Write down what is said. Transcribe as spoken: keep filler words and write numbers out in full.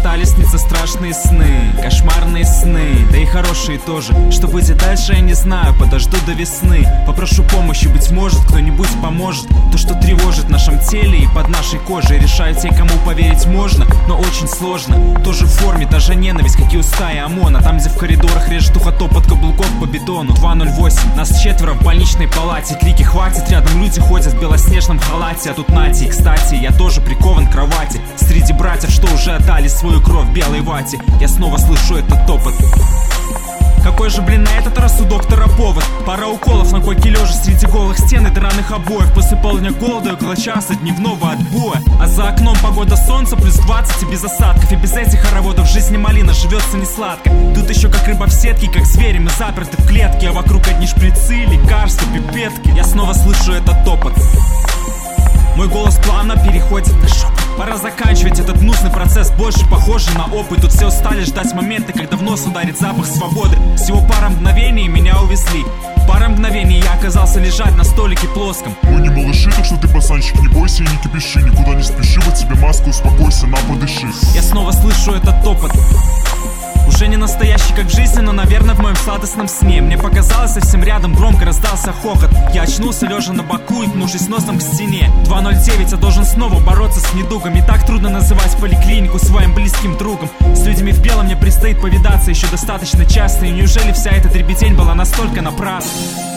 стали сниться страшные сны, кошмарные сны, да и хорошие тоже. Что будет дальше, я не знаю, подожду до весны. Попрошу помощи, быть может, кто-нибудь поможет. То, что тревожит в нашем теле и под нашей кожей. Решаю те, кому поверить можно, но очень сложно. Тоже в форме, та же ненависть, как и у стаи ОМОНа. Там, где в коридорах режет ухо топот каблуков по бетону. Два ноль восемь, нас четверо в больничной палате. Крики хватит, рядом люди ходят в белоснежном халате. А тут нати, и кстати, я тоже прикован к кровати. Среди братьев, что уже отдали свою кровь в белой вате. Я снова слышу этот топот. Какой же, блин, на этот раз у доктора повод? Пара уколов на койке лежа среди голых стен и драных обоев. После полдня голода и около часа дневного отбоя. А за окном погода солнца плюс двадцать и без осадков. И без этих хороводов в жизни малина живется не сладко. Тут еще как рыба в сетке, как звери мы заперты в клетке. А вокруг одни шприцы, лекарства, пипетки. Я снова слышу этот топот. Мой голос плавно переходит на шепот. Пора заканчивать этот гнусный процесс, больше похожий на опыт. Тут все устали ждать моменты, когда в нос ударит запах свободы. Всего пара мгновений и меня увезли. Пара мгновений я оказался лежать на столике плоском. Мы не малыши, так что ты, пацанчик, не бойся и не кипиши. Никуда не спеши, вот тебе маску, успокойся, на, подыши. Я снова слышу этот топот. Уже не настоящий, как в жизни, но, наверное, в моем сладостном сне. Мне показалось, совсем рядом громко раздался хохот. Я очнулся, лежа на боку и ткнувшись носом к стене. Два ноль девять, я должен снова бороться с недугом. И так трудно называть поликлинику своим близким другом. С людьми в белом мне предстоит повидаться еще достаточно часто. И неужели вся эта дребедень была настолько напрасна?